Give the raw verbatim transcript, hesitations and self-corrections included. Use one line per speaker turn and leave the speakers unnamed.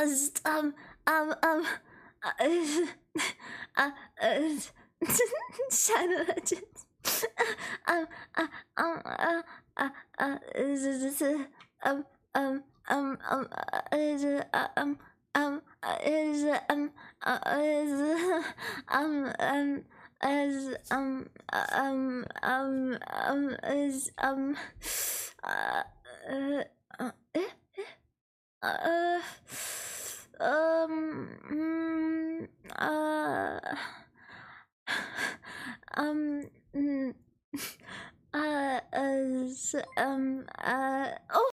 um, um, um, uh, uh, uh, Shadow Legends. um, uh, um, uh, uh, uh, is it, um, um, um, um, uh, is it, uh, um, um, uh, is it, um, uh, is, um, um, as um um um um is um uh, uh, uh eh, eh, uh um mm, uh um